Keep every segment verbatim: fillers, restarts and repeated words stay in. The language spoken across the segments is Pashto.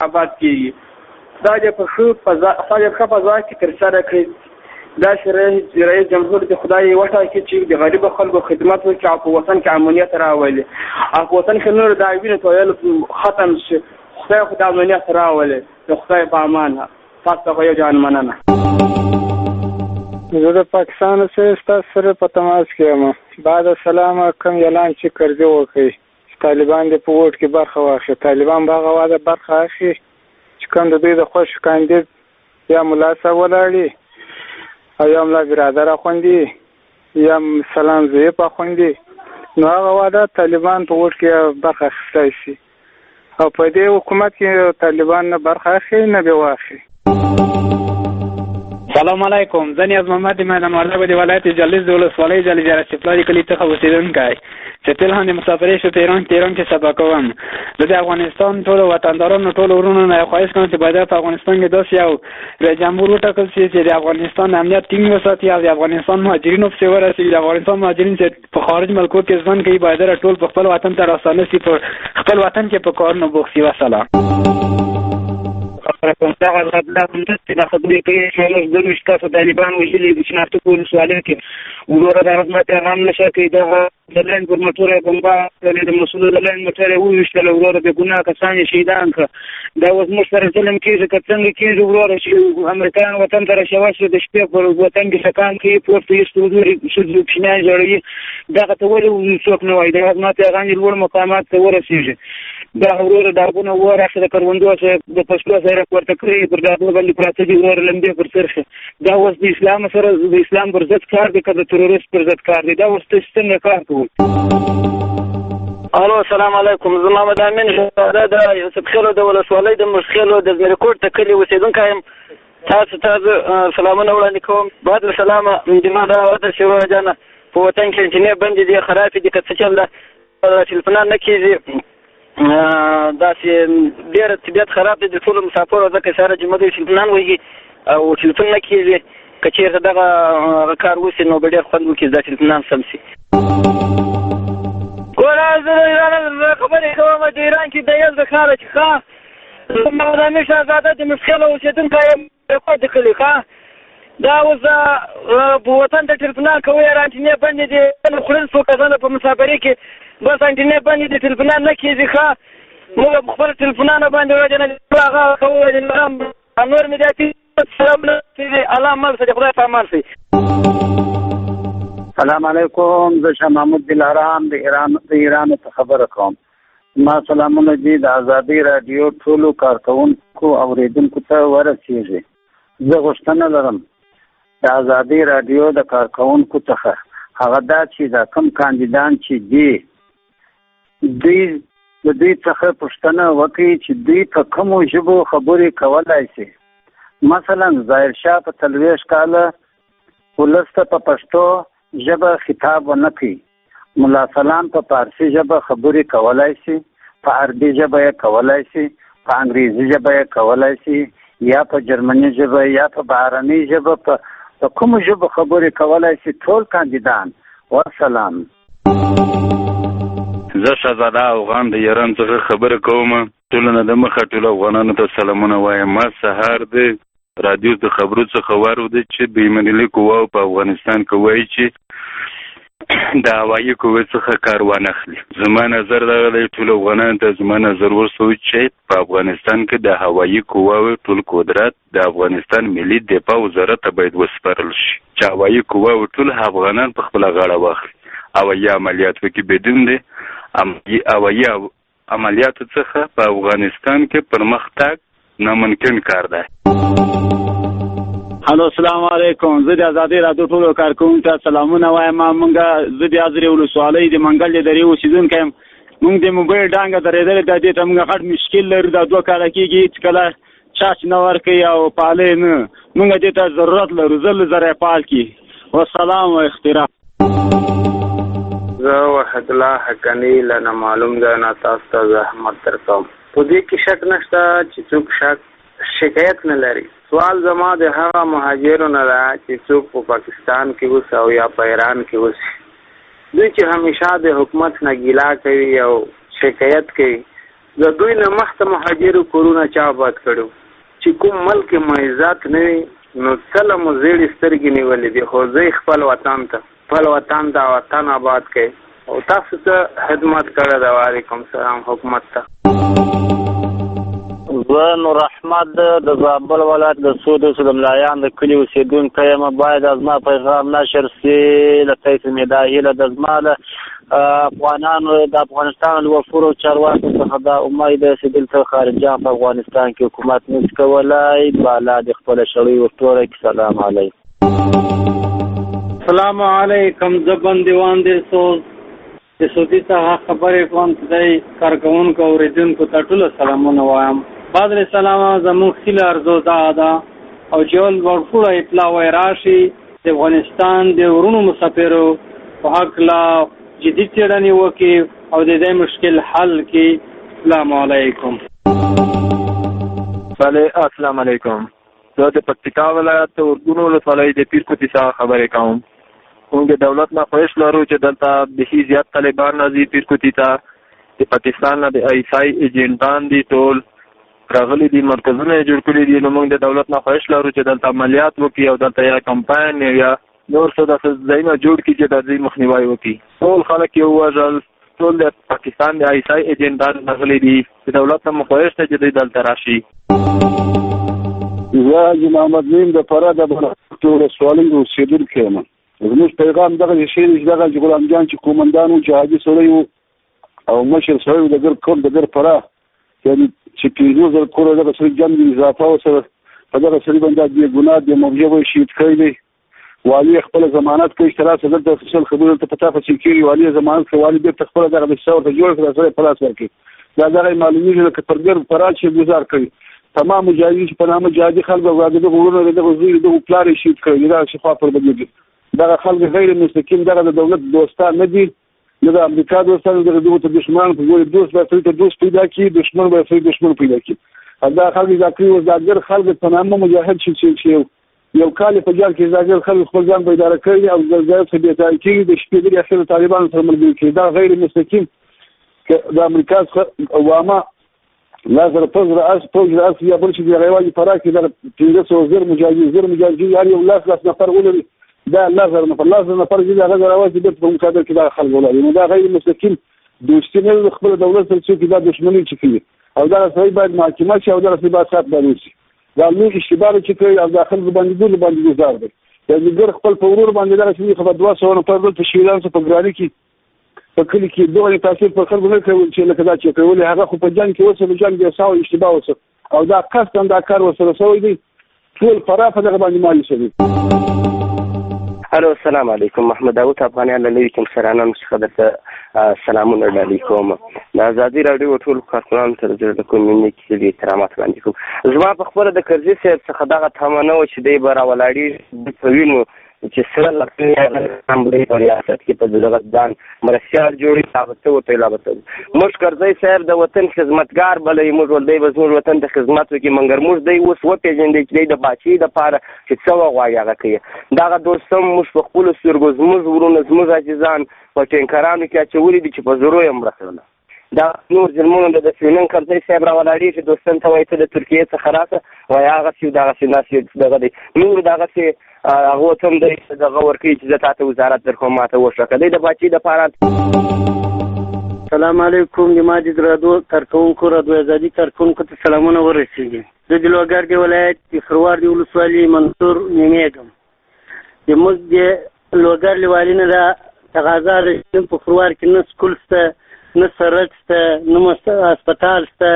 انتخابات کېږي. دا د په ښه فضا د ښه فضا کې ترسره کړي. دا چې رئیس جمهور د خدای وټاکي چې د غریبو خلکو خدمت وکړي او په وطن کې امنیت راولي او په وطن کې نور د وینې تویل ختم شي. خدای خو د امنیت راولي. د خدای په امان. تاسو ته یو جان مننه. زه د پاکستان سره ستاسو سره په تماس کې یم. بعد السلام کوم اعلان چې کړی وکړي طالبان د په ووټ کې برخه واخلي. طالبان به هغه واده برخه اخلي چې کوم د دوی د خوښ کاندید یا ملا صاحب ولاړي او یا ملا برادر اخوندي یا سلام زیب اخوندي، نو هغه واده طالبان په ووټ کې برخه اخیستی شي او په دې حکومت کې طالبان نه برخه اخلي نه به واخلي. سلام علیکم. زه نیاز محمد یم د مالګه د ولایت جلز د ولسوالۍ جلز جرسپلاري کلي څخه اوسېدونکی چې تل هم د مسافرۍ شو تهران تهران کې سبا کوم. زه د افغانستان ټولو وطندارانو ټولو ورونو نه خواهش کوم چې باید په افغانستان کې داسې یو رئیس جمهور وټاکل شي چې د افغانستان امنیت ټینګ وساتي او د افغانستان مهاجرینو پسې ورسېږي. د افغانستان مهاجرین چې په خارج ملکو کې ژوند کوي باید ټول په خپل وطن ته راستانه شي، په خپل وطن کې په کارونو بوخت شي. وسلام. کوم څه غلط نه چې دا خبرې کوي چې موږ د مشتاق طالبان ویلي چې ناشته کول سوالونه کې وګوره د حکومت اعلان نشه کوي دا د لاین پر موټر بمبا د مسؤل د لاین موټر وښتل وګوره د ګناه کسان شهیدان ک دا اوس موږ سره ظلم کېږي که څنګه کېږي وګوره چې امریکایان وطن ته راشي د شپې پر وطن کې سکان کوي پورته یې ستوري شو پښنان جوړوي دغه ته ولې څوک نه وایي د حکومت اعلان لوړ مقامات ته ورسېږي. دا وروره داغونه وراخه د کروندو سره د پښتو سره ورته کړی پر دغه باندې پراته دي ور لمبه پر سرخه. دا اوس د اسلام سره د اسلام پر ضد کار دی که د تروریست پر ضد کار دی؟ دا اوس څنګه کار کوي؟ الو السلام علیکم. زه محمد امین شهزاده د یوسف خیلو د ولسوالۍ د مشخیلو د زمریکوټ ته کلي اوسېدونکی یم. تاسو ته زه سلامونه وړاندې کوم. بعد السلام. زما دا وده شوه جانه په وطن کې انټرنیټ بندې دي خرابې دي که څه چل ده تلیفونان نه کېږي داسې ډېر طبیعت خراب دی د ټولو مسافرو ځکه ساره جمعه دوی تلیفونان وهي او تلیفون نه کېږي. که چېرته دغه کار وشي نو به ډېر خوند وکړي دا تلیفونان سم شي. ګوره زه د ایران خبرې کوم د ایران کې د یل د ښاره چې ښه محمد امین شهزاده د مسخیله اوسېدونکی یم د کلي ښه دا اوس په وطن ته تلیفونان کوي انټرنیټ بندې دي خوړل څو کسانه په مسافرۍ کې بس انټرنیټ باندې د تلیفونان نه کېږي ښه موږ په خپل تلیفونانو باندې وجه نه هغه کوو نور مې دا الله مل سه خدای په امان شي. سلام علیکم. زه شاه محمود دلارام د ایران د ایران ته خبره کوم. ما سلامونه دي د ازادي رادیو ټولو کارکونکو اوریدونکو ته ورسېږي. زه غوښتنه لرم د ازادي رادیو د کارکونکو څخه هغه دا چې دا کم کاندیدان چې دي دوی د دوی څخه پوښتنه وکړي چې دوی په کومو ژبو خبرې کولای شي. مثلا ظاهر شاه په څلوېښت کاله ولس ته په پښتو ژبه خطاب ونه کړي. ملا سلام په فارسي ژبه خبرې کولای شي، په عربي ژبه یې کولای شي، په انګریزي ژبه یې کولای شي، یا په جرمني ژبه یا په بهرنۍ ژبه په کومو ژبو خبرې کولای شي ټول کاندیدان. والسلام. زه شهزاده افغان د ایران څخه خبره کوم. ټولو نه د مخه ټولو افغانانو ته سلامونه وایم. ما سهار د رادیو د خبرو څخه واورېده چې بین‌المللي قواو په افغانستان کې وایي چې د هوایي قوې څخه کار وانخلي. زما نظر دغه دی ټولو افغانانو ته زما نظر ورسوي چې په افغانستان کې د هوایي قواو ټول قدرت د افغانستان ملي دفاع وزارت ته باید وسپارل شي چې هوایي قواو ټول افغانان په خپله غاړه واخلي. هوایي عملیات پکې بدون دی هوایي عملیاتو څخه په افغانستان کې پرمختګ ناممکن کار دی. الو السلام علیکم. زه د ازادي رادیو ټولو کارکونکو ته سلامونه وایم. مونږه زه د ازرې ولسوالۍ د منګل د درې اوسېدونکی یم. مونږ د موبایل ډانګه درېدلې ده دې ته مونږ غټ مشکل لرو. دا دوه کاله کېږي هېڅ کله چارج نه ورکوي او پالې نه. مونږ دې ته ضرورت لرو زر له زره پال کړي. والسلام و احترام. زه وحد الله حقاني له نامعلوم ځای نه تاسو ته زحمت درکوم. په دې کې شک نشته چې څوک شک شکایت نه لري. سوال زما د هغه مهاجرو نه ده چې څوک په پاکستان کې اوسي او یا په ایران کې اوسي. دوی چې همیشه د حکومت نه ګیله کوي او شکایت کوي د دوی نه مخته مهاجرو کورونه چا آباد کړو چې کوم ملک معزات نه وي نو کله مو زیړې سترګې نیولې دي خو زه خپل وطن ته خپل وطن ته وطن آباد کړئ او تاسو ته خدمت کړی ده. وعلیکم سلام حکومت ته. زه نور احمد د زابل ولایت د سود سلملایان د کلي اوسېدونکی یم. باید زما پیغام نشر سي له تاسو مې دا هیله د زما له افغانانو د افغانستان له وفورو چارواکو څخه دا امید ده چې دلته خارجیان په افغانستان کې حکومت نشي کولی. بالا د خپل شړۍ ورتوره کې سلام علیکم. السلام علیکم. زه بندیوان د سوز د سودي څخه خبرې کوم. خدای کارکوونکو اوریدونکو ته ټول سلامونه وایم. بعد السلام زموږ خیله ارزو دا ده او چې ول ورکوړه اطلاع وای راشي د افغانستان د ورونو مسافرو په حق لا جدي څېړنې وکړي او د دې مشکل حل کړي. السلام علیکم. بله السلام علیکم. زه د پکتیکا ولایت اردونو ولسوالۍ د پیرکوټي څخه خبرې کوم. موږ د دولت نه خواهش لرو چې دلته بیخي زیات طالبان راځي پیرکوټي ته. د پاکستان نه د ایسای ایجنټان دي ټول راغلي دي، مرکزونه یې جوړ کړي دي. نو موږ د دولت نه خواهش لرو چې دلته عملیات وکړي او دلته یا کمپاین یا نور څه داسې ځایونه جوړ کړي چې د دې مخنیوی وکړي. ټول خلک یې ووژل، ټول د پاکستان د ایسای ایجنټان راغلي دي. د دولت نه خواهش دی چې دوی دلته راشي. زه حاجي محمد نیم د فراه د بلخ ولسوالۍ اوسېدونکی یم. زموږ پیغام دغه شی دی چې دغه غلام جان چې کومندان و چې حاجي سړی و او مشر سړی و د ګر کور د ګر فراه یعنې چې پنځه زره کوره دغه سړي جنګ اضافه ورسره په دغه سړي باندې بې ګناه بې موجه به یې شهید کړی دی. والي یې خپله ضمانت کوي چې راسه دلته فصل خبرې دلته په تا پسې کېږي. والي یې ضمانت کوي، والي بېرته خپله دغه دسیسه ورته جوړه کړه، سړی په لاس ورکړي. دا دغه یې معلومېږي لکه پر ګرد فراه چې ګزار کوي. تمام مجاهدین چې په نامه جهادي خلک او د دغه وروڼه د دغه زوی د دغه پلار یې شهید کړی دغه شفا پر بدلېږي. دغه خلک غیر مستقیم دغه د دولت دوستان نه دي، نه د امریکا دوستان، دغه دغه ته دشمنان په ګوري دوست به سړي ته دوست پیدا کړي، دشمن به سړي دشمن پیدا کړي. دا خلک ذاکري وزاګر خلک په نامه مجاهد شي چې یو کال په جال کې ذاکر خلک خپل ځان پیدا کړي او ځای څخه به ځای کېږي د شپې لري اخر طالبان سره ملګري کړي. دا غیر مستقیم د امریکا څخه اوامه لازر پوز راس پوز راس یا بل چې دی غوالي فراه کې د پنځه سوه زر مجاهدین زر مجاهدین یاري یو لاس لاس نفر ولري. دا لازر نفر لازر نفر چې هغه راوځي د په مقابل کې دا خلک ولري. نو دا غیر مستقیم دوستي نه خپل دولت سره چې دا دښمني چې کوي او دا سړی باید محاکمه شي او دا سړی باید سات باندې شي. دا لوی اشتباه چې کوي او داخل باندې ګول باندې گزار دی. یعنې ګر خپل په ورور باندې دا چې خو په دوه سوه نفر په شیران څخه په ګراني کې په کلی کې دوه تاثیر په خلکو نه کوي چې لکه دا چې کوي هغه خو په جنگ کې وسه په جنگ یې ساو اشتباه وسه او دا قصد دا کار وسره سوی دی. ټول فراه په دغه باندې مالي شوی. الو السلام علیکم. محمد داوود افغانیان له لوی کوم سرانان څخه درته سلامونه ډالۍ کوم. د ازادي راډیو ټول کارکونانو ته د زړه کومې کې احترامات وړاندې کوم. زما په خبره د کرزي صاحب څخه دغه تمنه و چې دی به راولاړي په وینو چې سره لکه امبري په ریاست کې په دغه ځان مرسیال جوړي ثابت ورته لابته. موږ کرزي صاحب د وطن خدمتګار بلې موږ ول دی زموږ وطن د خدمت وکي منګر موږ دی اوس و پیژندې چې د باچي د پاره چې څو غواړي هغه کوي. دغه دوستم موږ په خپل سترګو زموږ ورونه زموږ عزیزان په ټینکرانو کې اچولي دي چې په زورو یې مرسته. دا نور ظلمونه د فینن کرزي صاحب راولاړي چې دوستان ته وایي ته د ترکیې څخه راسه وایي هغه چې دغه چې ناس دغه دی نور دغه چې هغه ته هم دی دغه ورکوي چې زه تا ته وزارت در کوم ما ته وشوه دی د باچي دپاره. السلام علیکم. د ماجد راډیو کارکوونکو راډیو ازادي کارکوونکو ته سلامونه ورسېږي. زه د لوګر د ولایت د خروار د ولسوالۍ منصور نومېږم. زموږ د لوګر له والي نه دا تقاضا رسېږي په خروار کې نه سکول شته، نه سړک شته، نه هسپتال شته،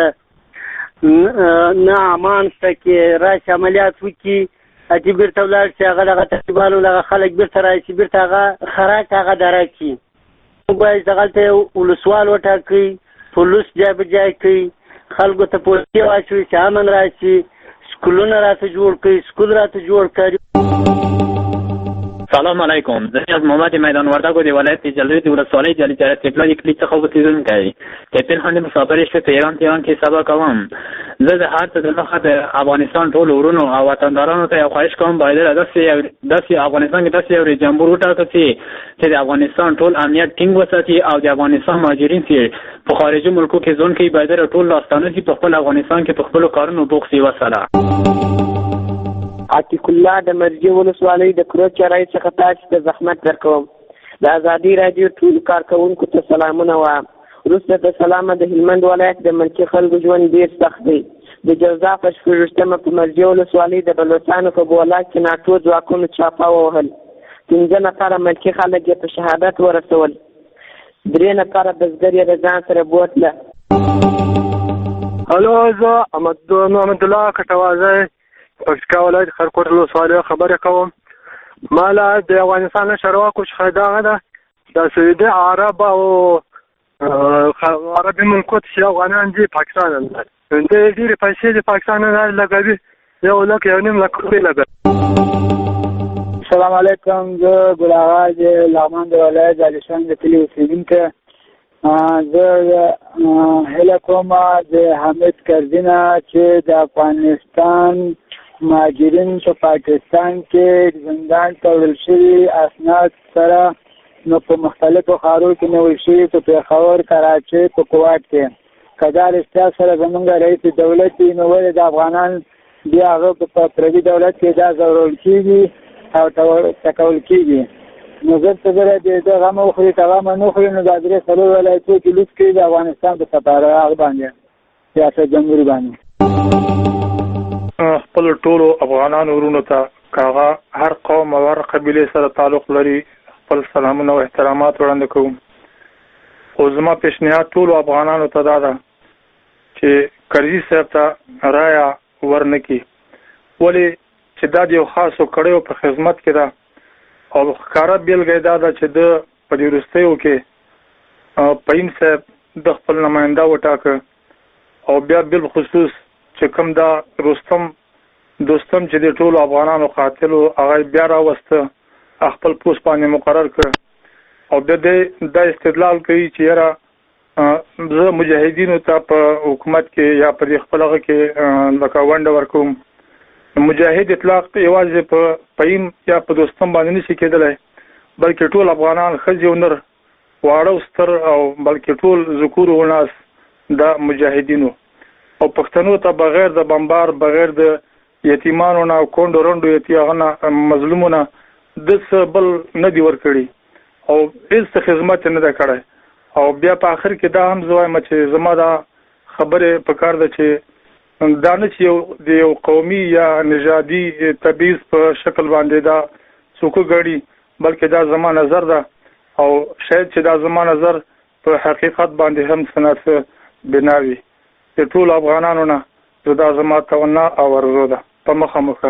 نه امان شته چې راشي عملیات وکړي چې بیرته ولاړ شي هغه دغه طالبانو دغه خلک بیرته راشي بیرته هغه خوراک هغه دره کړي. موږ باید دغلته ولسوال وټاکئ، پولیس جابجا کړي، خلکو ته پولیسي واچوي چې امن راشي، سکولونه راته جوړ کړي، سکول راته جوړ کړي. سلام علیکم. زه از محمد میدان وردګو د ولایت جلریز د ولسوالۍ جلي جرس پلای کلی څخه اوسیدونکی چې په هند مسافرې شوې په ایران تهران کې سبا کوم. زه د هر څه د مخه د افغانستان ټول ورونو او وطندارانو ته خواهش کوم باید داسې داسې افغانستان کې داسې یو جمهور وټاکي چې د افغانستان ټول امنیت ټینګ وساتي او د افغانستان مهاجرین چې په خارجي ملکو کې ځون کوي باید ټول لاستانه چې په خپل افغانستان کې په خپل کارونو بوخسي وسله. عتیق الله د مرجې ولسوالۍ د کروچ رای څخه تاسو ته زحمت درکوم. د ازادي رادیو ټول کارکونکو ته سلامونه وایم. وروسته د سلامه د هلمند ولایت د ملکي خلکو ژوند ډېر سخت دی. د جوزا په شپږویشتمه په مرجې ولسوالۍ د بلوچستان په بولاک کې ناټو ځواکونو چاپه ووهل. پنځه نفره ملکي خلک یې په شهادت ورسول. درې نفره بزګر یې د ځان سره بوتله. هلو زه محمد الله کټوازی پکتیکا ولایت خرکوټ ولسوالۍ خبرې کوم. ما له د افغانستان نه چارواکو څخه دغه ده د سعودي عرب او عربي ملکو چې افغانان دي پاکستان نه دوی ډېرې پیسې د پاکستان نه لګوي یو لک یو نیم لک روپۍ لګوي. السلام علیکم. زه ګل آغا د لغمان د ولایت د علیشان د کلي اوسېدونکی. زه هیله کوم د حامد کرزي نه چې د افغانستان مهاجرین په پاکستان کې زندان ته وړل شوي اسناد سره نو په مختلفو ښارو کې نیول شوي په پېښور، کراچۍ، په کوټ کې که دا رښتیا سره زموږ رئیس دولت وي نو ولې د افغانان بیا هغه په پردي دولت کې دا ځورول کېږي او ټکول کېږي. نو زه څه زره د ده غم وخوري که غم نه وخوري نو دا درې څلور ولایتو کې لوټ کړي د افغانستان په سپاره هغه باندې ریاست جمهوري باندې. خپل ټولو افغانانو ورونو ته کاغه هر قوم او هر قبیله سره تعلق لري خپل سلامونه او احترامات وړاندې کوم. خو زما پیشنهاد ټولو افغانانو ته دا ده چې کرزي صاحب ته رایه ورنکړي ولې چې دا د یو خاصو کړیو په خدمت کې ده او ښکاره بیلګه دا ده چې د په دې وروستیو کې پایم صاحب د خپل نماینده وټاکه او بیا بالخصوص چې کوم دا رستم دوستم چې د ټولو افغانانو قاتلو هغه بیا راوسته خپل پوست باندې مقرر کړ او بیا دا استدلال کوي چې یاره زه مجاهدینو ته په حکومت کې یا په خپل هغه کې لکه ونډه ورکوم. مجاهد اطلاق یوازې په پایم یا په دوستم باندې نشي کېدلی بلکې ټول افغانان ښځې او نر واړه او ستر او بلکې ټول ذکور و ناس دا مجاهدینو او پښتنو ته بغیر د بمبار بغیر د یتیمانو نه او کونډو رونډو یتیغه مظلومونه د څه بل نه دی ورکړي او هیڅ خدمت نه ده کړی. او بیا په آخر کې دا هم زه وایم چې زما دا خبرې پکار ده چې دا نه چې یو د یو قومي یا نژادي تبعیض په شکل باندې دا څوک ګړي بلکې دا زما نظر ده او شاید چې دا زما نظر په حقیقت باندې هم سنت بناوي. د ټول افغانانو نه زدا زما تمنا او ارزو ده په مخه مخه.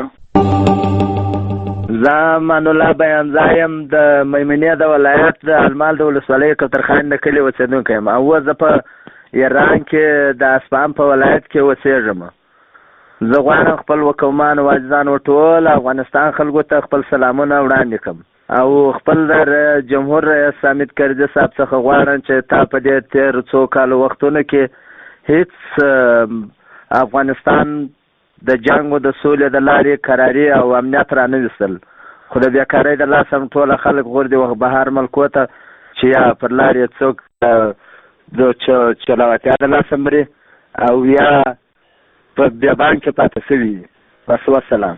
زه امان الله بیان ځایم د میمنې د ولایت د المال د ولسوالۍ کترخان د کلي اوسېدونکی یم او زه په ایران کې د اصفهان په ولایت کې اوسېږم. زه غواړم خپل وکومان او عزیزان ټول افغانستان خلکو ته خپل سلامونه وړاندې کړم او خپل جمهور رئیس حامد کرزي صاحب څخه غواړم چې تا په دې تېر څو کالو وختونو کې هیڅ افغانستان د جنگ او د سولې د لارې قراري او امنیت را نه وستل خو د بیکارۍ د لاسه هم ټوله خلک غورځي و بهر ملکو ته چې یا پر لارې څوک د چلواتیا د لاسه مري او یا په بیابان کې پاتې شوي. بس وسلام.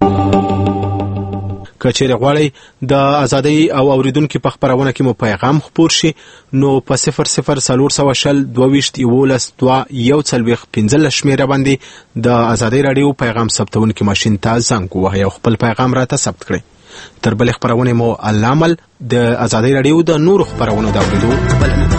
که چیرې غواړئ د ازادۍ او اوریدونکو په خبرونه کې مو پیغام خپور شي نو په صفر صفر څلور سوه شل دوه ویشت یولس دوه یو څلوېښت پنځلس شمېره باندې د ازادۍ راډیو پیغام ثبتونکي ماشین ته زنګ ووهئ او خپل پیغام راته ثبت کړئ. تر بلې خبرونې مو الله مل د ازادۍ راډیو د نورو خبرونو د اوریدو بلنه